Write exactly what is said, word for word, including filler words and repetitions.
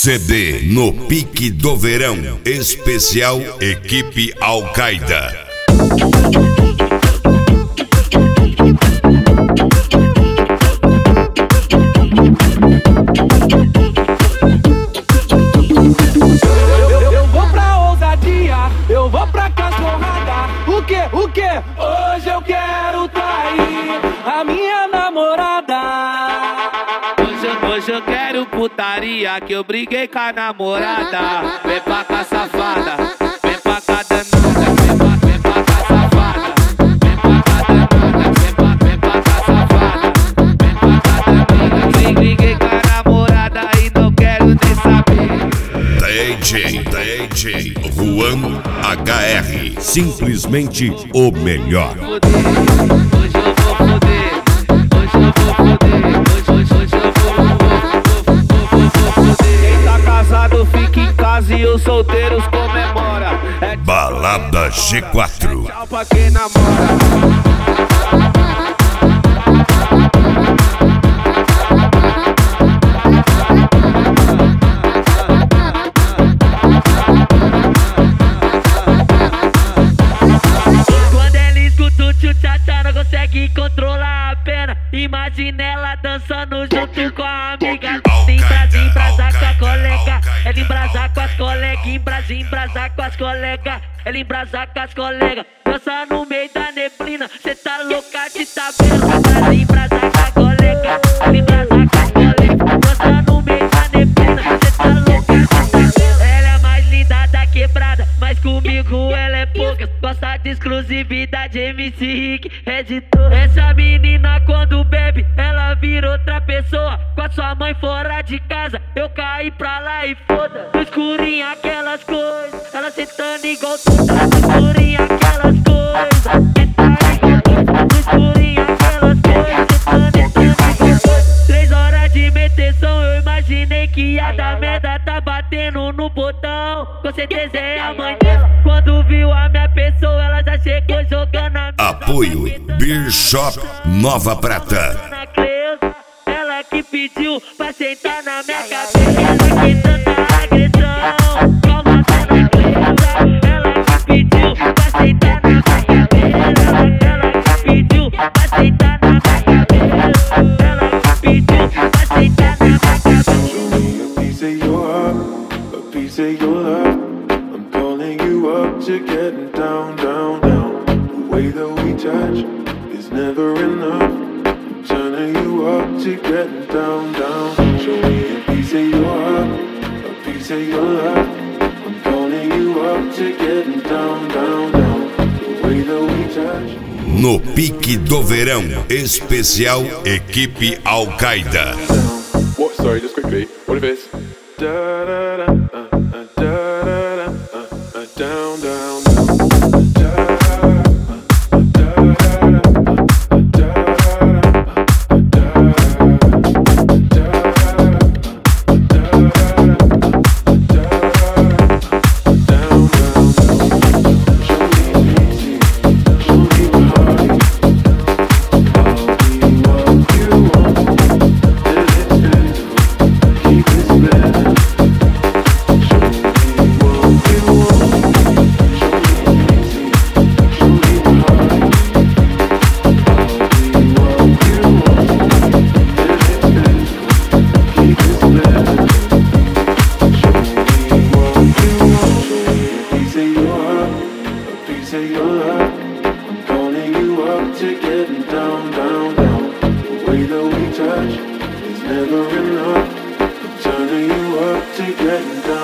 C D No Pique do Verão, especial Equipe Al-Qaeda. Eu vou pra ousadia, eu vou pra cachorrada. O que, o que? Hoje eu quero trair a minha namorada. Hoje, hoje eu quero putaria, que eu briguei com a namorada. Vem pra cá, safada, vem pra cá, danada. Vem pra, vem pra cá, safada, vem pra cá, danada. Vem pra, vem pra cá, safada, vem pra cá, danada. Briguei com a namorada e não quero nem saber. D J, D J Juan H R, simplesmente o melhor. Hoje eu vou foder, hoje eu vou foder, hoje, hoje, hoje eu vou, vou, vou, vou, vou, vou foder. Quem tá casado fica em casa e os solteiros comemora. É Balada G quatro. tchau pra quem namora. Não consegue controlar a pena. Imagina ela dançando junto com a amiga. Embrasa, embrasa com a colega. Ela embrasa com as colegas. Embrasa, embrasa com as colegas. Ela embrasa com as colegas. Dança no meio da neblina. Cê tá louca de tabela. Embrasa, embrasa com a colega. Ela embrasa com as colegas. Dança no meio da neblina. Cê tá louca de tabela. Ela é mais linda da quebrada, mas comigo ela é pouca. Gosta de exclusividade, M C Rick, editor. Essa menina quando bebe, ela vira outra pessoa. Com a sua mãe fora de casa, eu caí pra lá e foda. No escurinho aquelas coisas, ela sentando igual tudo. No escurinho aquelas coisas, sentando igual tudo. No escurinho aquelas coisas, sentando, sentando igual tudo. Três horas de meteção, eu imaginei que ia dar merda. Tá batendo no botão, com certeza é a mãe dela. Quando viu a minha pessoa, ela já chegou jogando a minha. Apoio Beer Shop Nova Prata. Ela que pediu pra sentar na minha cabeça. Ela que tanta agressão. Calma, dona Cleusa. Ela que pediu pra sentar na minha cabeça. Ela que pediu pra sentar na minha cabeça. Ela que pediu pra sentar na minha cabeça. Show me a piece of your heart, a piece of your love. I'm calling you up to getting down, down, down. The way that we touch is never enough. I'm turning you up to getting down, down. Show me a piece of your heart, a piece of your love. I'm calling you up to getting down, down, down. The way that we touch. No Pique do Verão, especial Equipe Al-Qaeda. What? Sorry, just quickly. What if it's da da da uh, uh, da da da uh, uh, down down down da uh, uh, da da never enough. I'm turning you up to getting down.